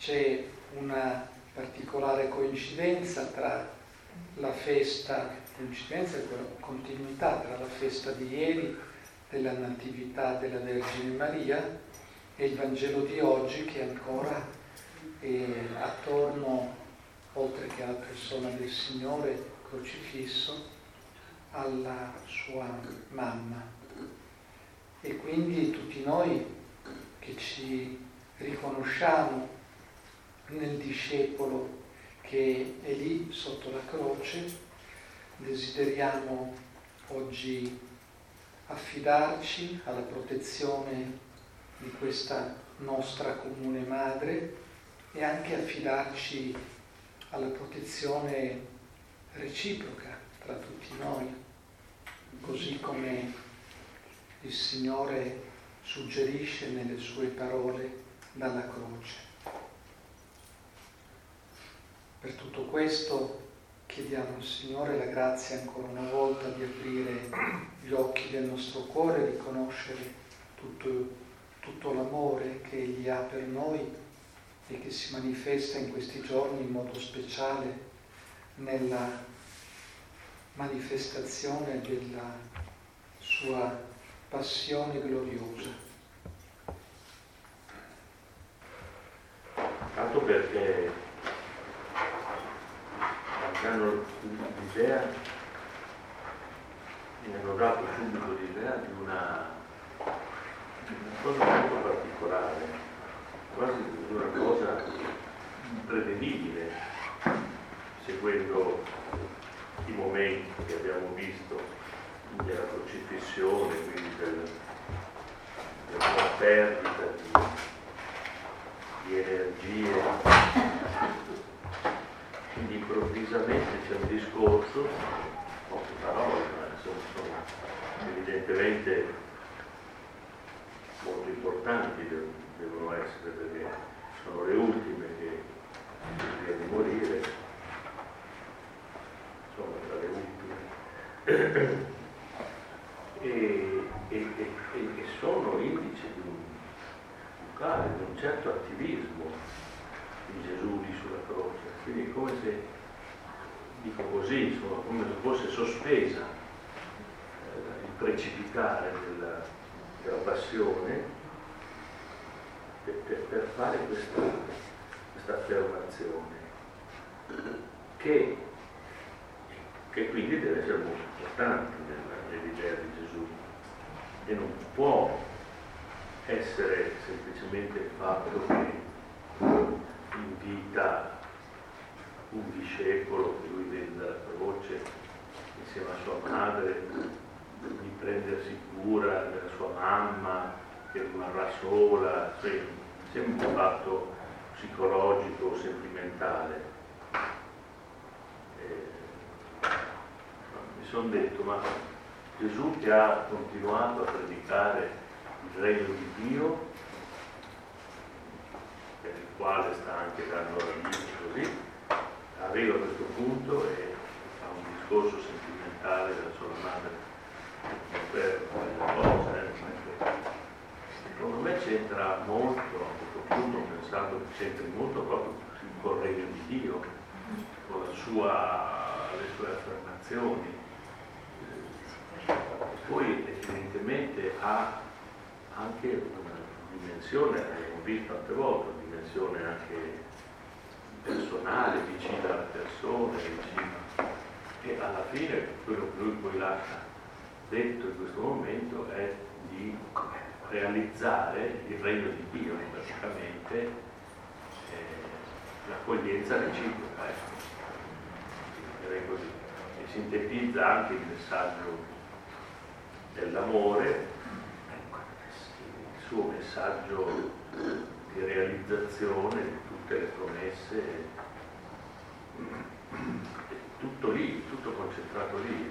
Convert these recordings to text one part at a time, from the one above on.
c'è una particolare coincidenza tra la festa, coincidenza e continuità tra la festa di ieri della Natività della Vergine Maria e il Vangelo di oggi, che ancora è attorno, oltre che alla persona del Signore crocifisso, alla sua mamma. E quindi tutti noi che ci riconosciamo nel discepolo che è lì sotto la croce, desideriamo oggi affidarci alla protezione di questa nostra comune madre e anche affidarci alla protezione reciproca tra tutti noi, così come il Signore suggerisce nelle sue parole dalla croce. Per tutto questo chiediamo al Signore la grazia ancora una volta di aprire gli occhi del nostro cuore, di conoscere tutto l'amore che Egli ha per noi e che si manifesta in questi giorni in modo speciale nella manifestazione della sua passione gloriosa. Tanto perché hanno l'idea, mi hanno dato subito l'idea di una cosa molto particolare, quasi di una cosa imprevedibile, seguendo i momenti che abbiamo visto della crocifissione, quindi della perdita di energie. Quindi improvvisamente c'è un discorso, poche parole, ma sono evidentemente molto importanti, devono essere, perché sono le ultime che prima di morire, sono tra le ultime, e sono indice di un certo attivismo di Gesù lì sulla croce. Quindi è come se, dico così, insomma, come se fosse sospesa il precipitare della passione per fare questa affermazione che quindi deve essere molto importante nell'idea di Gesù e non può essere semplicemente il fatto che invita un discepolo che lui vede dalla croce insieme a sua madre di prendersi cura della sua mamma che rimarrà sola, cioè sempre un fatto psicologico o sentimentale. Mi sono detto, ma Gesù che ha continuato a predicare il regno di Dio, per il quale sta anche dando la vita così, arriva a questo punto e fa un discorso sentimentale verso la madre per quella cosa. Secondo me c'entra molto, a questo punto ho pensato che c'entri molto proprio col regno di Dio, con le sue affermazioni. E poi evidentemente ha anche una dimensione, abbiamo visto tante volte, una dimensione anche personale, vicina alla persona, vicina. E alla fine quello che lui poi lascia detto in questo momento è di realizzare il regno di Dio, praticamente l'accoglienza reciproca. Direi così. E sintetizza anche il messaggio dell'amore, il suo messaggio di realizzazione di tutte le promesse, tutto lì, tutto concentrato lì,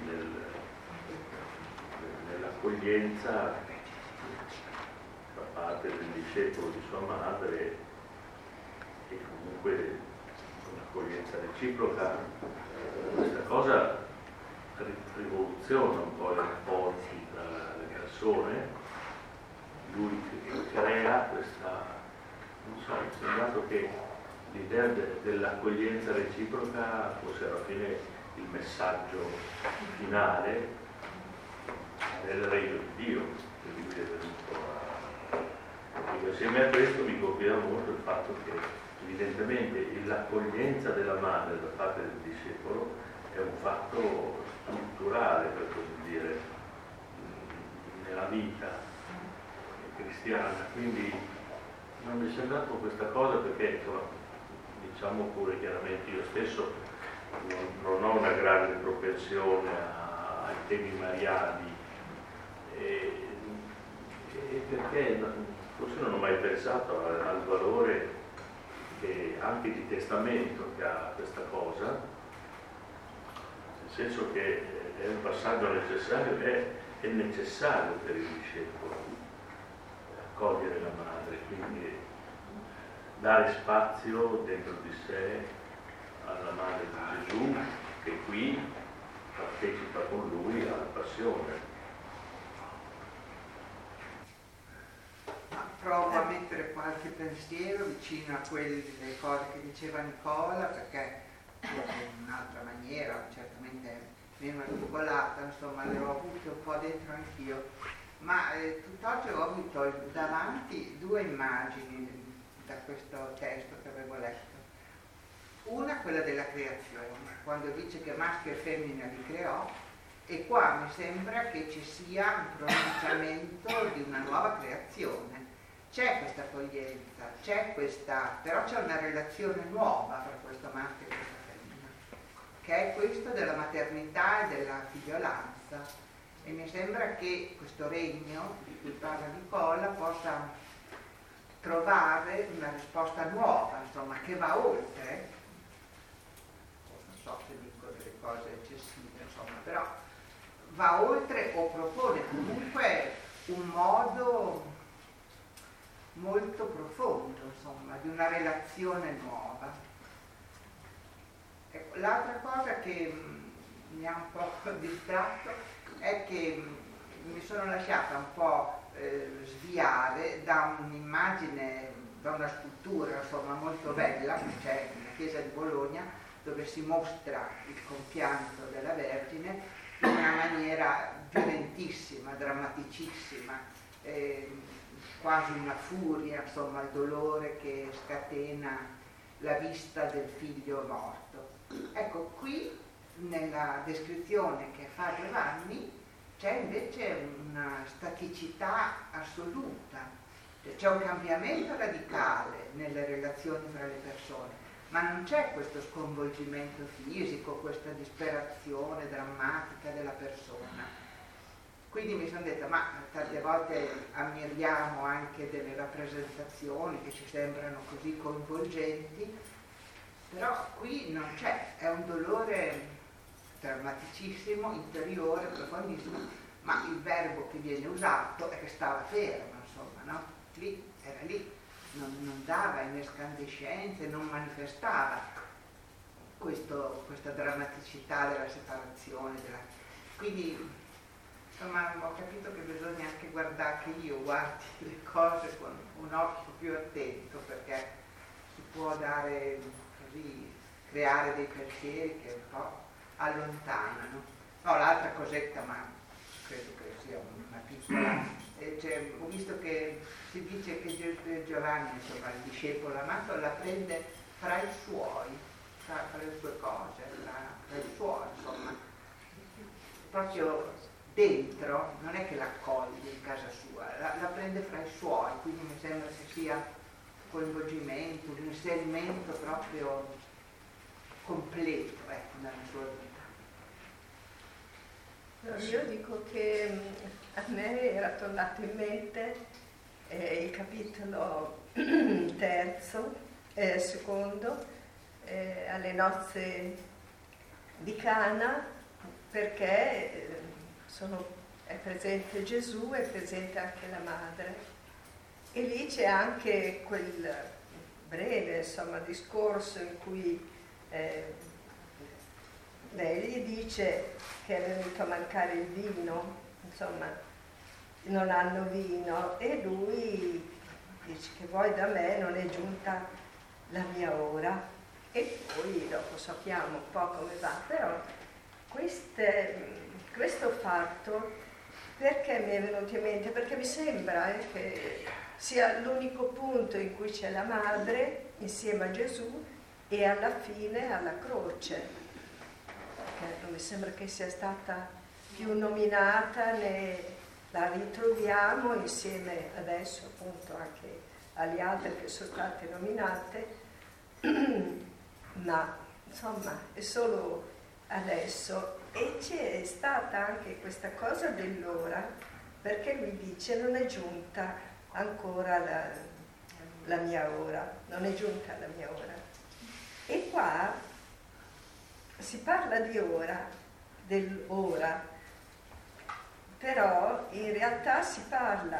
nell'accoglienza da parte del discepolo di sua madre e comunque un'accoglienza reciproca. Questa cosa rivoluziona un po' i rapporti tra le persone, lui che crea questa, non so, è sembrato che l'idea dell'accoglienza reciproca fosse alla fine il messaggio finale del regno di Dio che lui è venuto a... E assieme a questo mi colpiva molto il fatto che evidentemente l'accoglienza della madre da parte del discepolo è un fatto strutturale, per così dire, nella vita cristiana. Quindi non mi è sembrato questa cosa perché, insomma, diciamo pure chiaramente, io stesso non ho una grande propensione ai temi mariani e perché forse non ho mai pensato al valore anche di testamento che ha questa cosa, nel senso che è un passaggio necessario, è necessario per il discepolo accogliere la madre, quindi dare spazio dentro di sé alla madre di Gesù che qui partecipa con lui alla passione. Provo a mettere qualche pensiero vicino a quelle cose che diceva Nicola, perché in un'altra maniera, certamente meno articolata, insomma, le ho avute un po' dentro anch'io, ma tutt'oggi ho avuto davanti due immagini da questo testo che avevo letto. Una, quella della creazione, quando dice che maschio e femmina li creò, e qua mi sembra che ci sia un pronunciamento di una nuova creazione. C'è questa accoglienza, però c'è una relazione nuova tra questo maschio e questa femmina, che è questo della maternità e della figliolanza. E mi sembra che questo regno di cui parla Nicola possa trovare una risposta nuova, insomma, che va oltre, non so se dico delle cose eccessive, insomma, però va oltre o propone comunque un modo molto profondo, insomma, di una relazione nuova. Ecco, l'altra cosa che mi ha un po' distratto è che mi sono lasciata un po' sviare da un'immagine, da una scultura, insomma, molto bella, che c'è nella chiesa di Bologna, dove si mostra il compianto della Vergine in una maniera violentissima, drammaticissima, quasi una furia, insomma, il dolore che scatena la vista del figlio morto. Ecco, qui nella descrizione che fa Giovanni c'è invece una staticità assoluta, c'è un cambiamento radicale nelle relazioni tra le persone, ma non c'è questo sconvolgimento fisico, questa disperazione drammatica della persona. Quindi mi sono detta, ma tante volte ammiriamo anche delle rappresentazioni che ci sembrano così coinvolgenti, però qui non c'è, è un dolore drammaticissimo, interiore, profondissimo, ma il verbo che viene usato è che stava fermo, insomma, no? Lì, era lì, non dava in escandescenze, non manifestava questa drammaticità della separazione. Quindi, insomma, ho capito che bisogna anche guardare, che io guardi le cose con un occhio più attento, perché si può dare così, creare dei pensieri che un po' allontanano. No, l'altra cosetta, ma credo che sia una piccola, ho visto che si dice che Giovanni, insomma, il discepolo amato, la prende fra i suoi, fra le sue cose, fra i suoi, insomma, proprio dentro, non è che l'accoglie in casa sua, la prende fra i suoi, quindi mi sembra che sia coinvolgimento, un inserimento proprio completo, ecco, nella sua vita. Io dico che a me era tornato in mente il capitolo secondo, alle nozze di Cana, perché è presente Gesù, è presente anche la madre, e lì c'è anche quel breve, insomma, discorso in cui lei gli dice che è venuto a mancare il vino, insomma, non hanno vino, e lui dice che voi da me non è giunta la mia ora, e poi dopo sappiamo un po' come va, però questo fatto perché mi è venuto in mente? Perché mi sembra che sia l'unico punto in cui c'è la madre insieme a Gesù e alla fine alla croce, perché non mi sembra che sia stata più nominata, né la ritroviamo insieme adesso appunto anche alle altre che sono state nominate, ma insomma è solo adesso. E c'è stata anche questa cosa dell'ora, perché lui dice non è giunta ancora la mia ora, non è giunta la mia ora. E qua si parla di ora, dell'ora, però in realtà si parla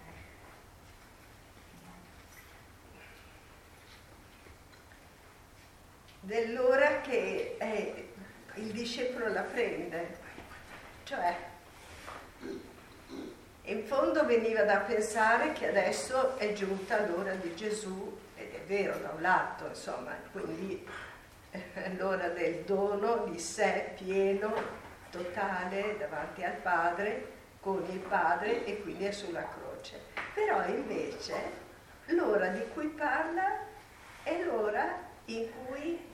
dell'ora che il discepolo la prende, cioè in fondo veniva da pensare che adesso è giunta l'ora di Gesù, ed è vero da un lato, insomma, quindi l'ora del dono di sé pieno, totale, davanti al Padre, con il Padre, e quindi è sulla croce. Però invece l'ora di cui parla è l'ora in cui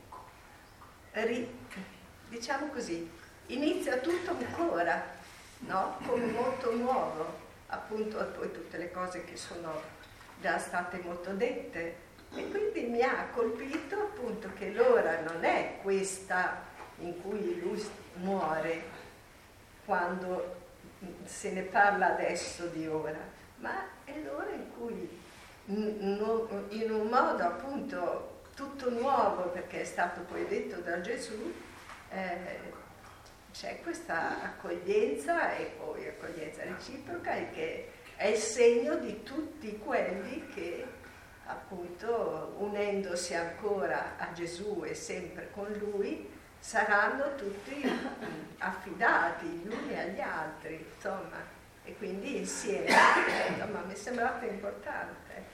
diciamo così, inizia tutto ancora, no? Come molto nuovo, appunto poi tutte le cose che sono già state molto dette, e quindi mi ha colpito appunto che l'ora non è questa in cui lui muore, quando se ne parla adesso di ora, ma è l'ora in cui in un modo appunto tutto nuovo, perché è stato poi detto da Gesù, c'è questa accoglienza, e poi accoglienza reciproca, e che è il segno di tutti quelli che appunto, unendosi ancora a Gesù e sempre con lui, saranno tutti affidati gli uni agli altri, insomma, e quindi insieme. Insomma, mi è sembrato importante.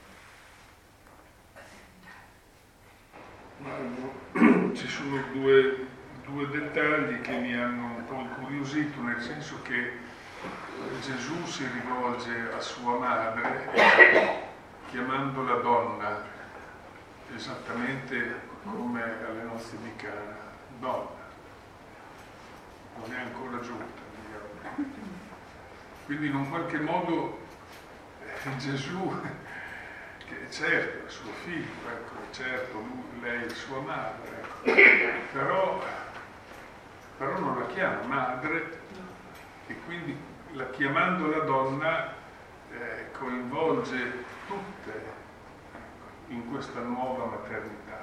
Ci sono due dettagli che mi hanno un po' incuriosito, nel senso che Gesù si rivolge a sua madre chiamandola donna, esattamente come alle nozze di Cana, donna, non è ancora giunta. Quindi in un qualche modo Gesù, che certo è suo figlio, ecco, certo lei è sua madre, però non la chiama madre, e quindi chiamandola donna coinvolge tutte in questa nuova maternità.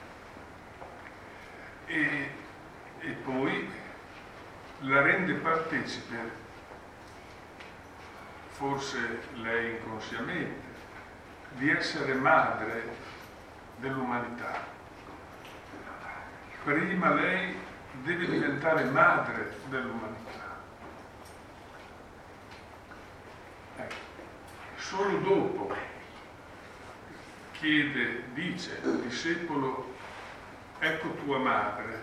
E poi la rende partecipe, forse lei inconsciamente, di essere madre dell'umanità. Prima lei deve diventare madre dell'umanità. Solo dopo dice al discepolo: ecco tua madre.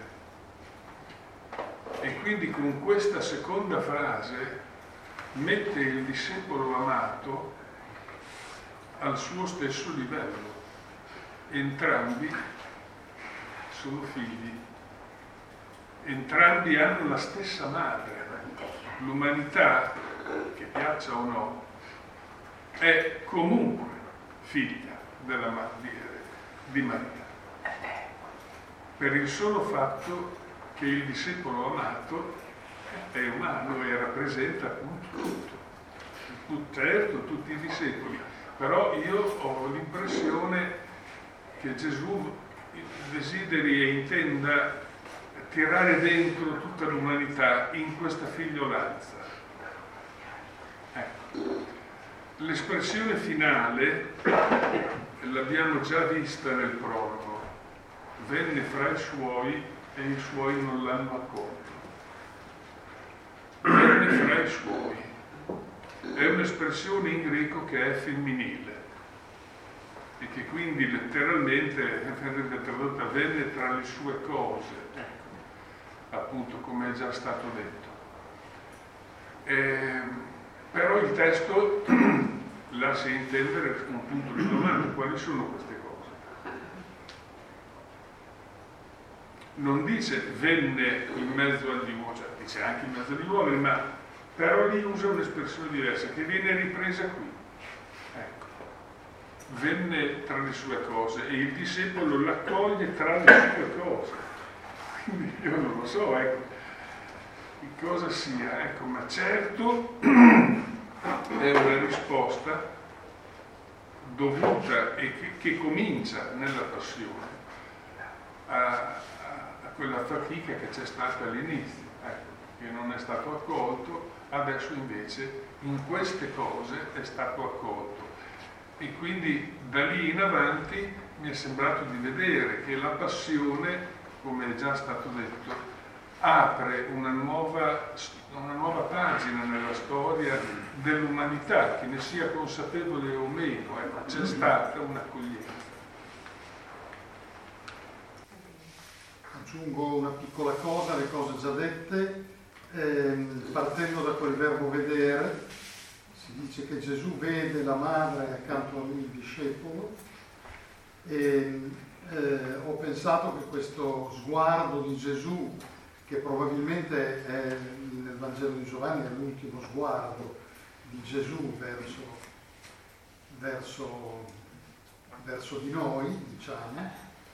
E quindi con questa seconda frase mette il discepolo amato al suo stesso livello. Entrambi sono figli, entrambi hanno la stessa madre. L'umanità, che piaccia o no, è comunque figlia di Maria, per il solo fatto che il discepolo amato è umano e rappresenta appunto tutto, certo tutti i discepoli, però io ho l'impressione che Gesù desideri e intenda tirare dentro tutta l'umanità in questa figliolanza. Ecco. L'espressione finale l'abbiamo già vista nel prologo: venne fra i suoi e i suoi non l'hanno accolto. Venne fra i suoi è un'espressione in greco che è femminile, e che quindi letteralmente verrebbe tradotta venne tra le sue cose, appunto come è già stato detto. Però il testo lascia intendere un punto di domanda: quali sono queste cose? Non dice venne in mezzo agli uomini, cioè dice anche in mezzo agli uomini, ma però lì usa un'espressione diversa che viene ripresa qui. Ecco, venne tra le sue cose e il discepolo l'accoglie tra le sue cose. Quindi io non lo so, ecco, che cosa sia, ecco, ma certo è una risposta dovuta e che comincia nella passione a quella fatica che c'è stata all'inizio, ecco, che non è stato accolto, adesso invece in queste cose è stato accolto. E quindi da lì in avanti mi è sembrato di vedere che la passione, come è già stato detto, apre una nuova pagina nella storia dell'umanità, che ne sia consapevole o meno, ecco, c'è stata un'accoglienza. Aggiungo una piccola cosa alle cose già dette, partendo da quel verbo vedere. Si dice che Gesù vede la madre e accanto a lui il discepolo, e ho pensato che questo sguardo di Gesù, che probabilmente è, nel Vangelo di Giovanni è l'ultimo sguardo di Gesù verso di noi, diciamo,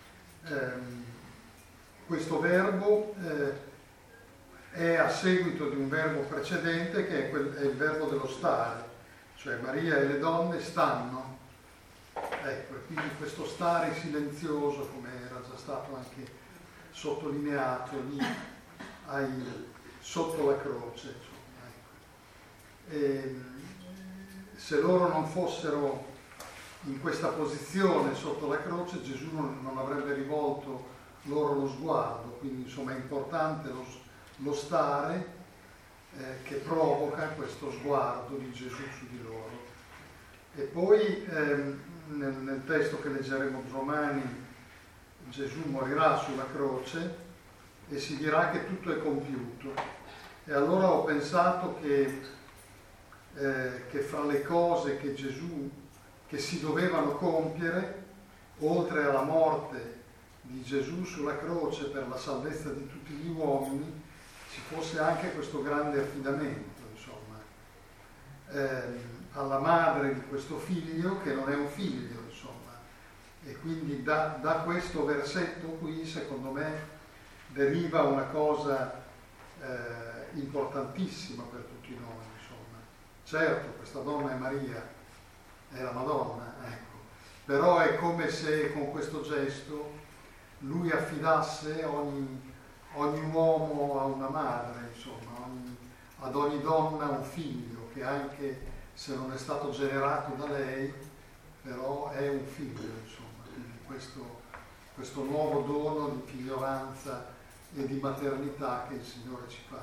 questo verbo è a seguito di un verbo precedente che è il verbo dello stare, cioè Maria e le donne stanno. Ecco, e quindi questo stare silenzioso, come era già stato anche sottolineato lì sotto la croce. Insomma, ecco. Se loro non fossero in questa posizione sotto la croce, Gesù non avrebbe rivolto loro lo sguardo, quindi insomma è importante lo stare che provoca questo sguardo di Gesù su di loro. E poi nel testo che leggeremo di Romani, Gesù morirà sulla croce e si dirà che tutto è compiuto. E allora ho pensato che fra le cose che si dovevano compiere, oltre alla morte di Gesù sulla croce per la salvezza di tutti gli uomini, ci fosse anche questo grande affidamento, insomma, alla madre di questo figlio che non è un figlio, insomma. E quindi da questo versetto qui, secondo me, deriva una cosa importantissima per tutti noi, insomma. Certo, questa donna è Maria, è la Madonna, ecco, però è come se con questo gesto lui affidasse ogni uomo a una madre, insomma, ad ogni donna un figlio, che anche se non è stato generato da lei, però è un figlio, insomma. Quindi questo nuovo dono di figliolanza e di maternità che il Signore ci fa.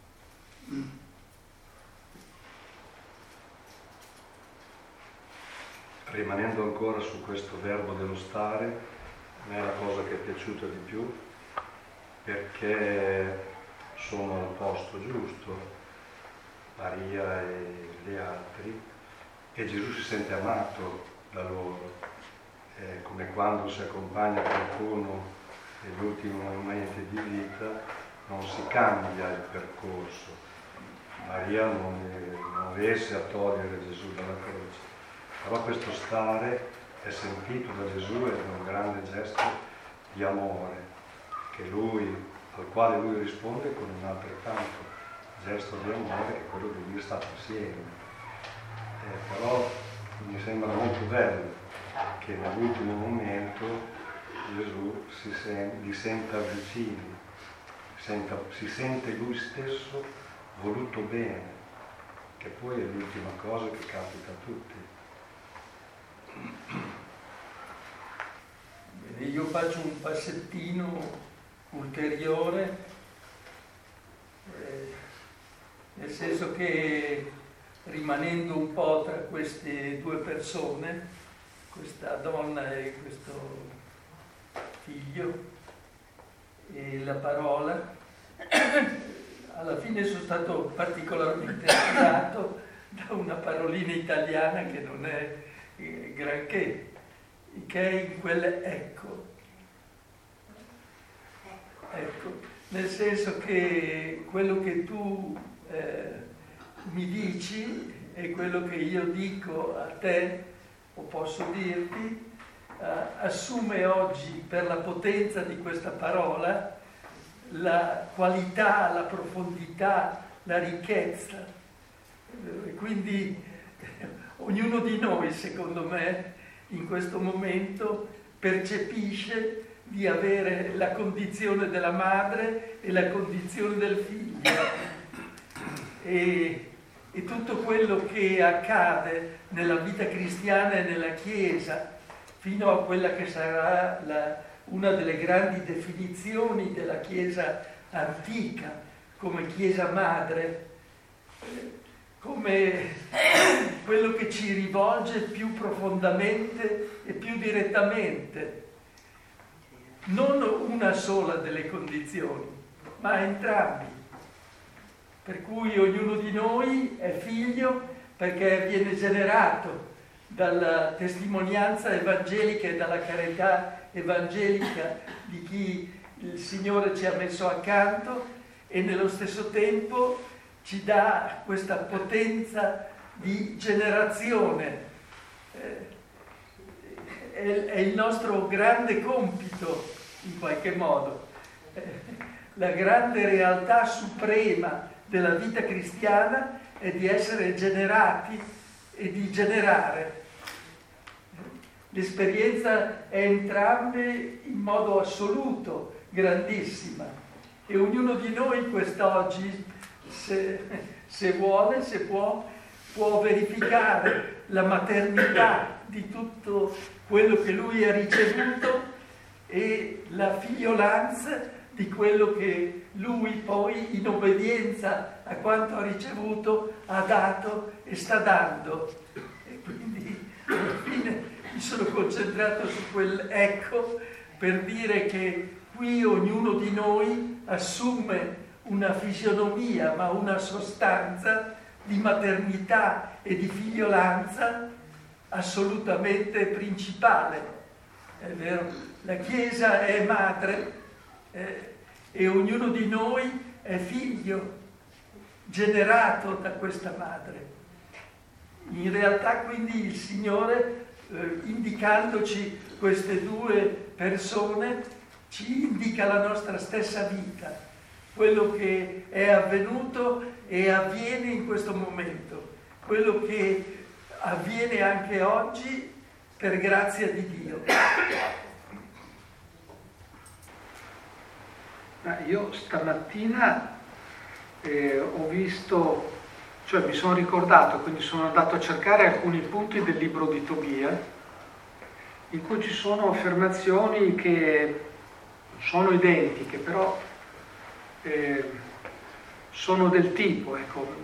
Rimanendo ancora su questo verbo dello stare, a me è la cosa che è piaciuta di più, perché sono al posto giusto, Maria e gli altri, e Gesù si sente amato da loro. È come quando si accompagna qualcuno negli ultimi momenti di vita, non si cambia il percorso. Maria non riesce a togliere Gesù dalla croce, però questo stare è sentito da Gesù ed è un grande gesto di amore al quale lui risponde con un altrettanto gesto di amore, che è quello di lui stato assieme. Però mi sembra molto bello che nell'ultimo momento Gesù li senta vicini, si sente lui stesso voluto bene, che poi è l'ultima cosa che capita a tutti. Bene, io faccio un passettino ulteriore, nel senso che rimanendo un po' tra queste due persone, questa donna e questo figlio, e la parola. Alla fine sono stato particolarmente attratto da una parolina italiana che non è granché, che è in quel ecco. Ecco, nel senso che quello che tu mi dici e quello che io dico a te o posso dirti assume oggi, per la potenza di questa parola, la qualità, la profondità, la ricchezza. Quindi ognuno di noi, secondo me, in questo momento percepisce di avere la condizione della madre e la condizione del figlio. E tutto quello che accade nella vita cristiana e nella Chiesa, fino a quella che sarà una delle grandi definizioni della Chiesa antica, come Chiesa madre, come quello che ci rivolge più profondamente e più direttamente. Non una sola delle condizioni, ma entrambi. Per cui ognuno di noi è figlio perché viene generato dalla testimonianza evangelica e dalla carità evangelica di chi il Signore ci ha messo accanto, e nello stesso tempo ci dà questa potenza di generazione. È il nostro grande compito, in qualche modo. La grande realtà suprema della vita cristiana è di essere generati e di generare. L'esperienza è entrambe in modo assoluto grandissima, e ognuno di noi quest'oggi, se vuole, se può verificare la maternità di tutto quello che lui ha ricevuto e la figliolanza di quello che lui poi, in obbedienza a quanto ha ricevuto, ha dato e sta dando. E quindi alla fine mi sono concentrato su quel ecco per dire che qui ognuno di noi assume una fisionomia, ma una sostanza di maternità e di figliolanza assolutamente principale. È vero, la Chiesa è madre e ognuno di noi è figlio generato da questa madre. In realtà quindi il Signore, indicandoci queste due persone, ci indica la nostra stessa vita, quello che è avvenuto e avviene in questo momento, quello che avviene anche oggi per grazia di Dio. Io stamattina ho visto, cioè mi sono ricordato, quindi sono andato a cercare alcuni punti del libro di Tobia, in cui ci sono affermazioni che sono identiche, però sono del tipo, ecco,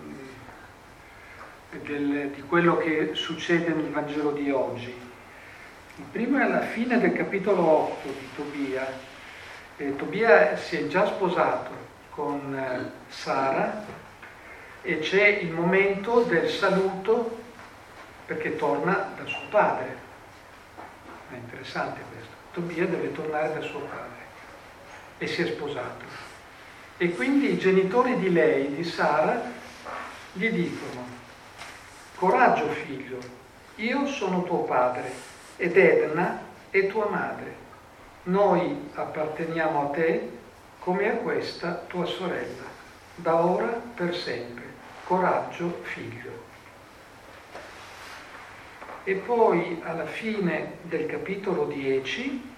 di quello che succede nel Vangelo di oggi. Il primo è alla fine del capitolo 8 di Tobia. Tobia si è già sposato con Sara e c'è il momento del saluto perché torna da suo padre. È interessante questo. Tobia deve tornare da suo padre e si è sposato. E quindi i genitori di lei, di Sara, gli dicono: coraggio figlio, io sono tuo padre ed Edna è tua madre. Noi apparteniamo a te come a questa tua sorella, da ora per sempre. Coraggio figlio. E poi alla fine del capitolo 10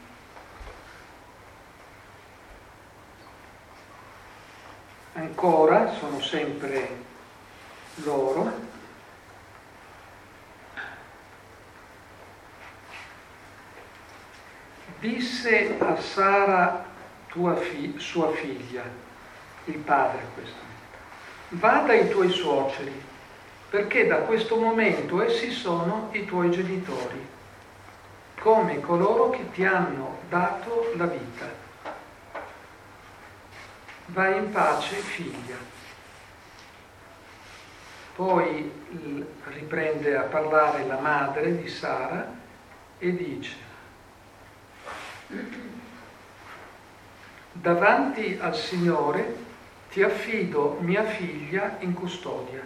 ancora, sono sempre loro, disse a Sara sua figlia, il padre questo, va dai tuoi suoceri, perché da questo momento essi sono i tuoi genitori. come coloro che ti hanno dato la vita. Vai in pace, figlia. Poi riprende a parlare la madre di Sara e dice: davanti al Signore ti affido mia figlia in custodia.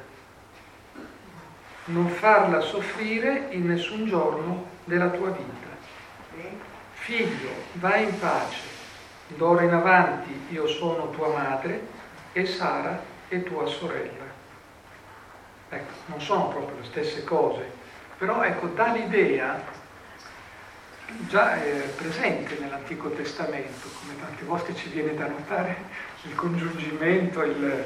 Non farla soffrire in nessun giorno della tua vita. Figlio, vai in pace. D'ora in avanti io sono tua madre e Sara è tua sorella. Ecco, non sono proprio le stesse cose, però ecco, dà l'idea, già presente nell'Antico Testamento, come tante volte ci viene da notare, il congiungimento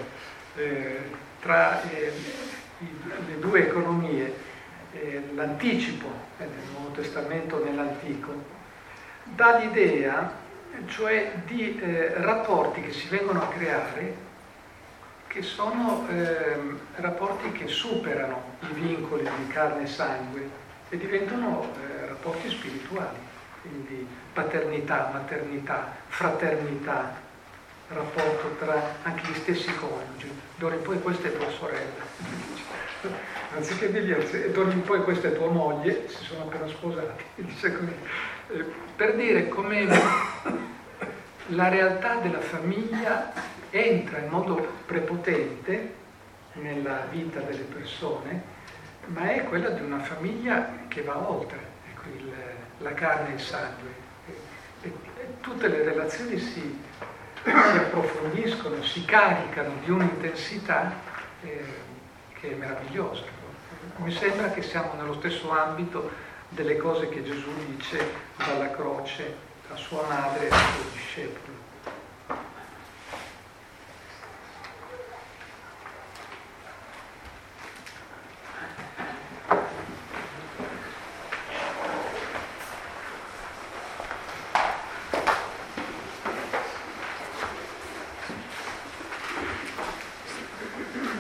tra le due economie, l'anticipo del Nuovo Testamento nell'Antico, dà l'idea, cioè di rapporti che si vengono a creare, che sono rapporti che superano i vincoli di carne e sangue e diventano rapporti spirituali, quindi paternità, maternità, fraternità, rapporto tra anche gli stessi coniugi. D'ora in poi questa è tua sorella, anziché dirgli d'ora in poi questa è tua moglie, si sono appena sposati, dice così, per dire come la realtà della famiglia entra in modo prepotente nella vita delle persone, ma è quella di una famiglia che va oltre, ecco, la carne e il sangue. E tutte le relazioni si approfondiscono, si caricano di un'intensità che è meravigliosa. Mi sembra che siamo nello stesso ambito delle cose che Gesù dice dalla croce a sua madre e ai suoi discepoli.